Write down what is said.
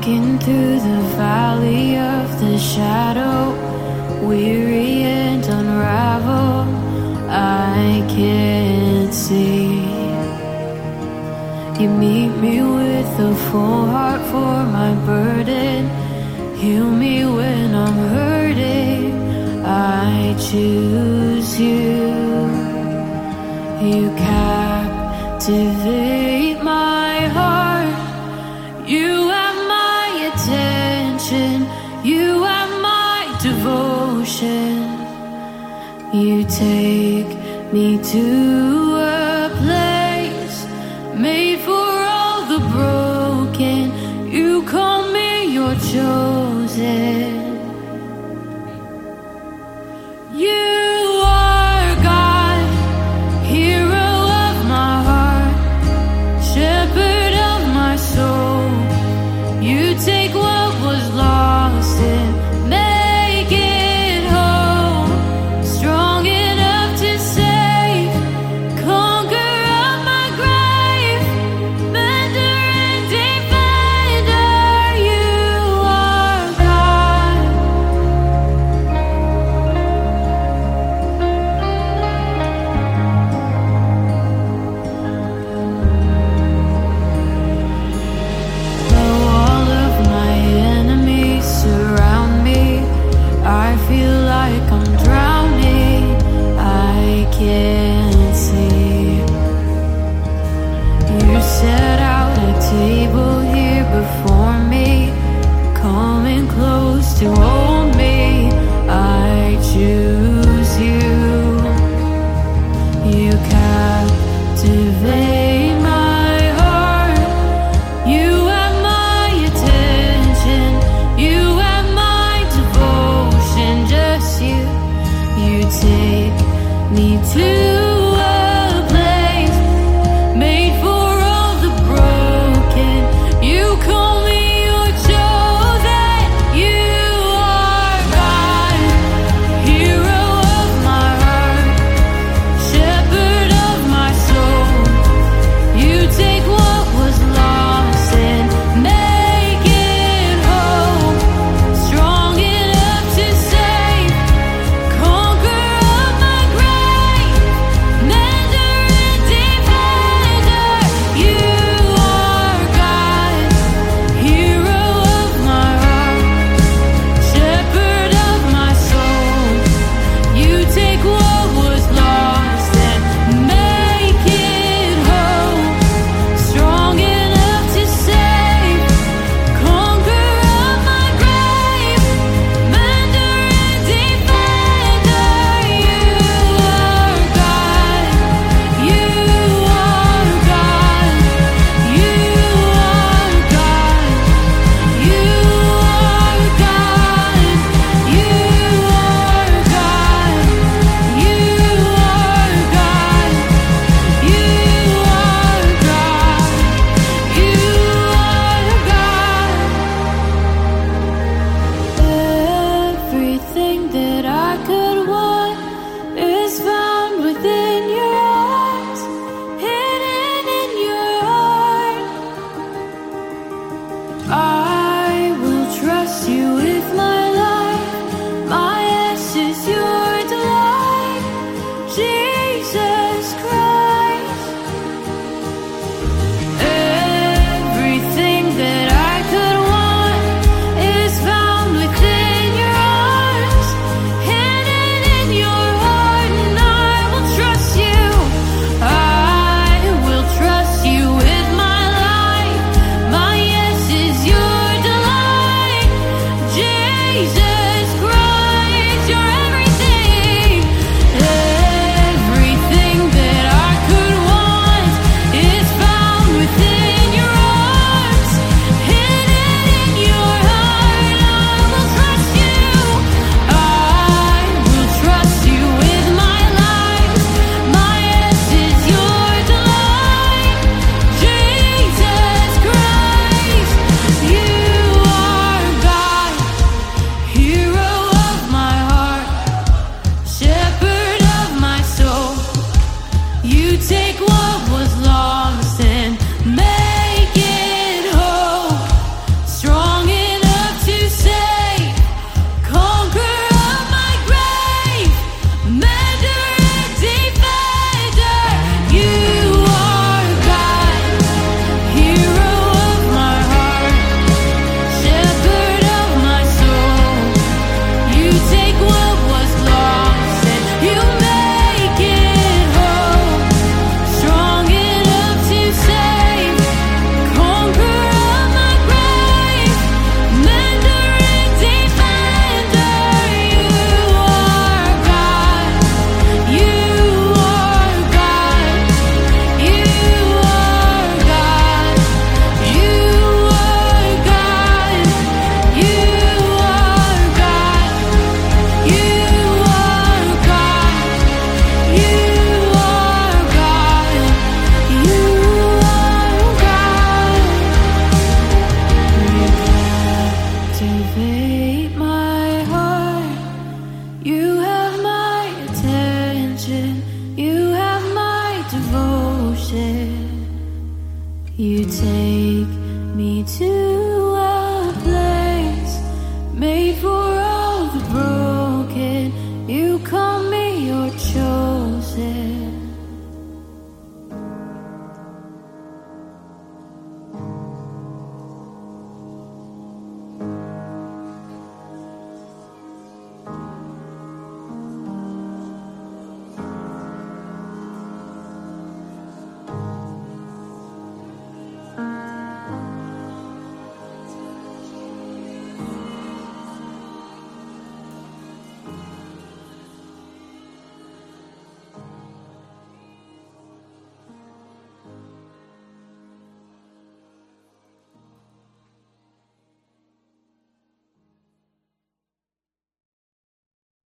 Walking through the valley of the shadow, weary and unraveled, I can't see. You meet me with a full heart for my burden, heal me when I'm hurting, I choose you. You captivate my heart, you have my attention, you have my devotion. You take me to a place made for all the broken. You call me your chosen. You are God, hero of my heart, shepherd of my soul. You take what was lost and make it whole. Strong enough to save, conqueror of my grave, mender and defender. You are God. Though all of my enemies surround me, I feel like I'm drowning, I can't see. You set out a table here before me, coming close to